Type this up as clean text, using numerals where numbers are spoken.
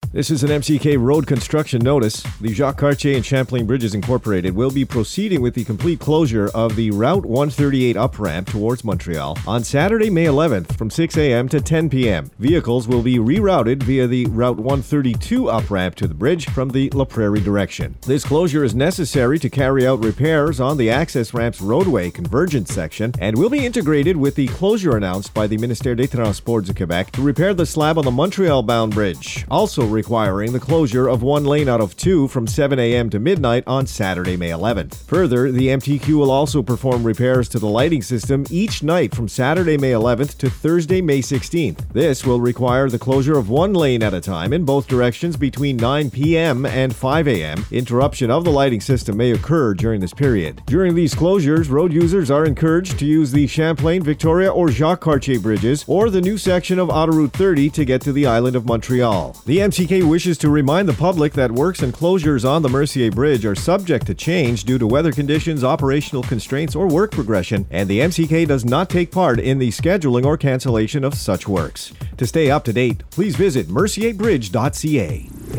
This is an MCK road construction notice. The Jacques Cartier and Champlain Bridges Incorporated will be proceeding with the complete closure of the Route 138 up-ramp towards Montreal on Saturday, May 11th from 6 a.m. to 10 p.m. Vehicles will be rerouted via the Route 132 up-ramp to the bridge from the La Prairie direction. This closure is necessary to carry out repairs on the access ramp's roadway convergence section and will be integrated with the closure announced by the Ministère des Transports du Québec to repair the slab on the Montreal-bound bridge, also requiring the closure of one lane out of two from 7 a.m. to midnight on Saturday, May 11th. Further, the MTQ will also perform repairs to the lighting system each night from Saturday, May 11th to Thursday, May 16th. This will require the closure of one lane at a time in both directions between 9 p.m. and 5 a.m. Interruption of the lighting system may occur during this period. During these closures, road users are encouraged to use the Champlain, Victoria, or Jacques Cartier bridges or the new section of Autoroute 30 to get to the island of Montreal. The MCK wishes to remind the public that works and closures on the Mercier Bridge are subject to change due to weather conditions, operational constraints, or work progression, and the MCK does not take part in the scheduling or cancellation of such works. To stay up to date, please visit mercierbridge.ca.